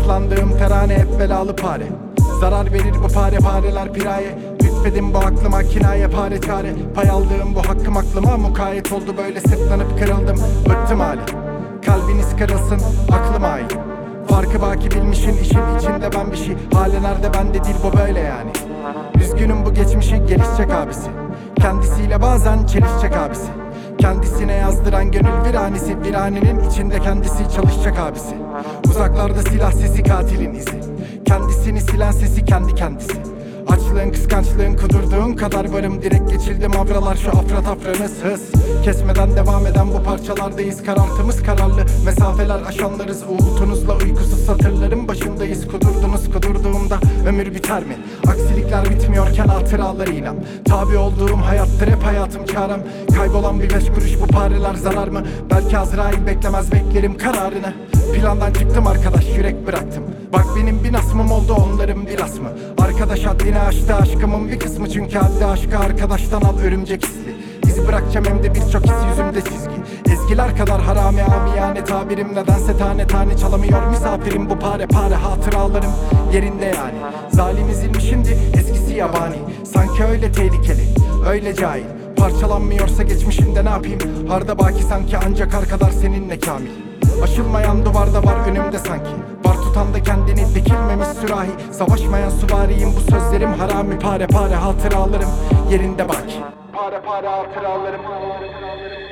Saklandığım terane hep belalı pare. Zarar verir bu pare pareler piraye. Lütfedin bu aklıma kinaye pare çare. Pay aldığım bu hakkım aklıma mukayyet oldu, böyle sırtlanıp kırıldım. Bıktım hali. Kalbiniz kırılsın aklım ait. Farkı baki bilmişin işin içinde ben bir şey. Hale nerede bende değil bu böyle yani. Üzgünüm bu geçmişi gelişecek abisi. Kendisiyle bazen çelişecek abisi. Kendisine yazdıran gönül viranesi. Viranenin içinde kendisi çalışacak abisi. Uzaklarda silah sesi katilin izi. Kendisini silen sesi kendi kendisi. Açlığın kıskançlığın kudurduğun kadar varım. Direkt geçildim avralar şu afra tafranız hız. Kesmeden devam eden bu parçalardayız. Karartımız kararlı mesafeler aşanlarız. Uğultunuzla uykusuz satırların başındayız. Kudurdunuz kudurduğumda ömür biter mi? Aksilikler bitmiyorken hatıraları inan. Tabi olduğum hayattır hep hayatım çarem. Kaybolan bir 5 kuruş bu pareler zarar mı? Belki Azrail beklemez beklerim kararını. Plandan çıktım arkadaş yürek bıraktım. Bak benim bir nasmım oldu onların bir asmı. Arkadaş haddini aştı aşkımın bir kısmı. Çünkü haddi aşkı arkadaştan al örümcek hisli. İz bırakacağım hem de birçok his yüzümde çizgi. Ezgiler kadar harami amiyane tabirim. Nedense tane tane çalamıyor misafirim. Bu pare pare hatıralarım yerinde yani. Zalim ezilmiş şimdi eskisi yabani. Sanki öyle tehlikeli öyle cahil. Parçalanmıyorsa geçmişinde ne yapayım? Harda baki sanki ancak arkadaş seninle kamil. Aşılmayan duvarda var önümde sanki. Var tutan da kendini dikilmemiş sürahi. Savaşmayan süvariyim bu sözlerim harami. Pare pare hatıralarım yerinde bak. Pare pare hatıralarım.